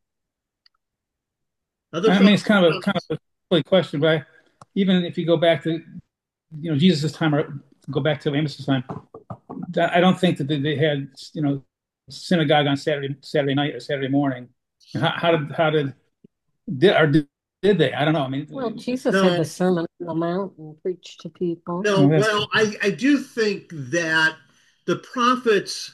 [SPEAKER 1] other
[SPEAKER 3] I mean, it's kind of a kind
[SPEAKER 1] thoughts.
[SPEAKER 3] of a silly question, but I, even if you go back to, you know, Jesus' time or go back to Amos's time, I don't think that they had, you know, synagogue on Saturday Saturday night or Saturday morning. How, how did how did did or did, did they? I don't know. I mean,
[SPEAKER 4] Well, Jesus had the
[SPEAKER 1] No,
[SPEAKER 4] Sermon on the Mount and preached to people.
[SPEAKER 1] no.
[SPEAKER 3] oh, that's
[SPEAKER 1] Well, I I do think that the prophets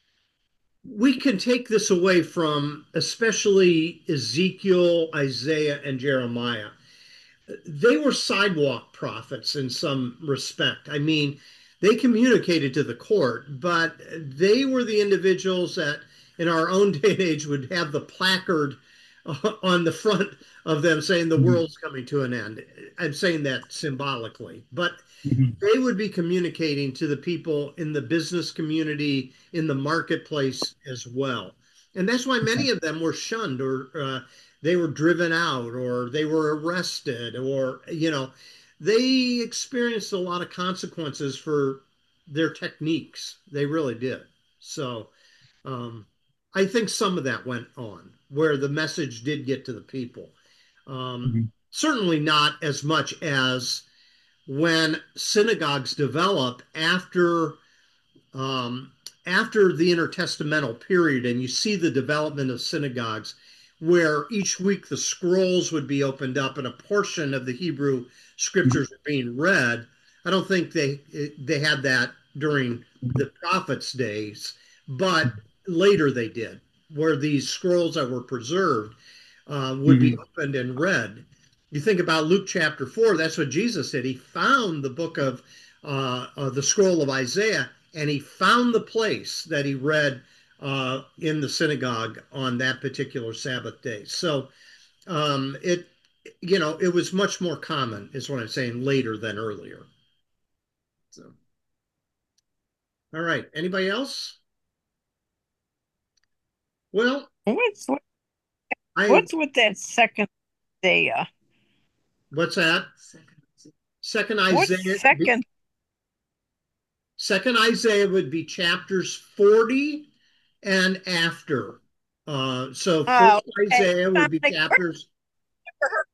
[SPEAKER 1] we can take this away from especially Ezekiel, Isaiah, and Jeremiah. They were sidewalk prophets in some respect. I mean, they communicated to the court, but they were the individuals that in our own day and age would have the placard on the front of them saying the
[SPEAKER 3] mhm,
[SPEAKER 1] world's coming to an end. I'm saying that symbolically, but
[SPEAKER 3] mhm,
[SPEAKER 1] they would be communicating to the people in the business community, in the marketplace as well. And that's why
[SPEAKER 3] okay,
[SPEAKER 1] many of them were shunned or uh, they were driven out or they were arrested or, you know, they experienced a lot of consequences for their techniques. They really did. So um, I think some of that went on where the message did get to the people. Um,
[SPEAKER 3] mhm,
[SPEAKER 1] Certainly not as much as when synagogues develop after um, after the intertestamental period, and you see the development of synagogues, where each week the scrolls would be opened up and a portion of the Hebrew
[SPEAKER 3] mhm,
[SPEAKER 1] scriptures are being read. I don't think they they had that during the prophets' days, but later they did, where these scrolls that were preserved uh, would be
[SPEAKER 3] mhm,
[SPEAKER 1] opened and read. You think about Luke chapter four, that's what Jesus did. He found the book of uh, uh, the scroll of Isaiah, and he found the place that he read uh, in the synagogue on that particular Sabbath day. So um, it, you know, it was much more common, is what I'm saying, later than earlier. So, all right. Anybody else? Well,
[SPEAKER 5] What's
[SPEAKER 1] I,
[SPEAKER 5] what's with that second Isaiah?
[SPEAKER 1] what's that? Second
[SPEAKER 5] What's
[SPEAKER 1] Isaiah,
[SPEAKER 5] second?
[SPEAKER 1] second Isaiah would be chapters forty and after. Uh, so
[SPEAKER 5] Oh,
[SPEAKER 1] first
[SPEAKER 5] okay.
[SPEAKER 1] Isaiah
[SPEAKER 5] I'm
[SPEAKER 1] would be
[SPEAKER 5] like, where
[SPEAKER 1] chapters.
[SPEAKER 5] her?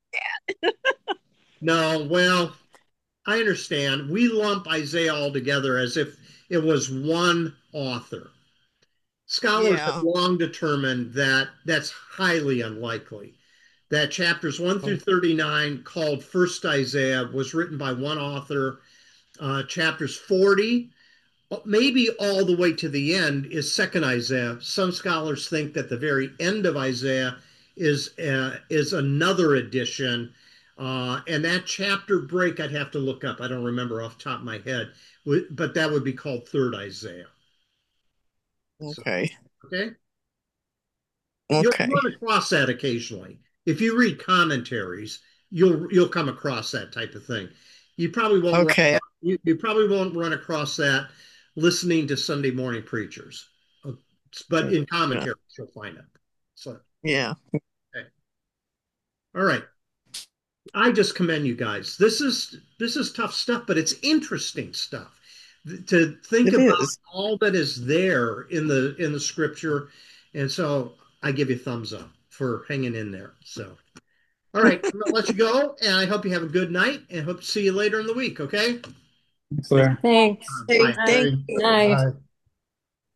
[SPEAKER 1] No, well, I understand. We lump Isaiah all together as if it was one author. Scholars have
[SPEAKER 5] Yeah.
[SPEAKER 1] long determined that that's highly unlikely. That chapters one through thirty-nine, called First Isaiah, was written by one author. Uh, chapters forty, maybe all the way to the end, is Second Isaiah. Some scholars think that the very end of Isaiah is uh, is another edition, uh, and that chapter break I'd have to look up. I don't remember off the top of my head, but that would be called Third Isaiah. So,
[SPEAKER 5] Okay.
[SPEAKER 1] okay, you'll
[SPEAKER 5] Okay.
[SPEAKER 1] run across that occasionally. If you read commentaries, you'll you'll come across that type of thing. You probably won't run,
[SPEAKER 5] Okay.
[SPEAKER 1] you, you probably won't run across that listening to Sunday morning preachers, Uh, but in
[SPEAKER 5] Yeah.
[SPEAKER 1] commentaries you'll find it. So,
[SPEAKER 5] Yeah.
[SPEAKER 1] okay. All right. I just commend you guys. This is this is tough stuff, but it's interesting stuff to think
[SPEAKER 5] It
[SPEAKER 1] about
[SPEAKER 5] is.
[SPEAKER 1] all that is there in the in the scripture, and so I give you thumbs up for hanging in there. So, all right, I'm gonna let you go, and I hope you have a good night, and hope to see you later in the week. Okay,
[SPEAKER 3] Claire.
[SPEAKER 4] Thanks.
[SPEAKER 5] Hey,
[SPEAKER 1] bye.
[SPEAKER 4] Night.
[SPEAKER 5] thank
[SPEAKER 6] Okay.
[SPEAKER 5] you.
[SPEAKER 4] Night.
[SPEAKER 6] Bye.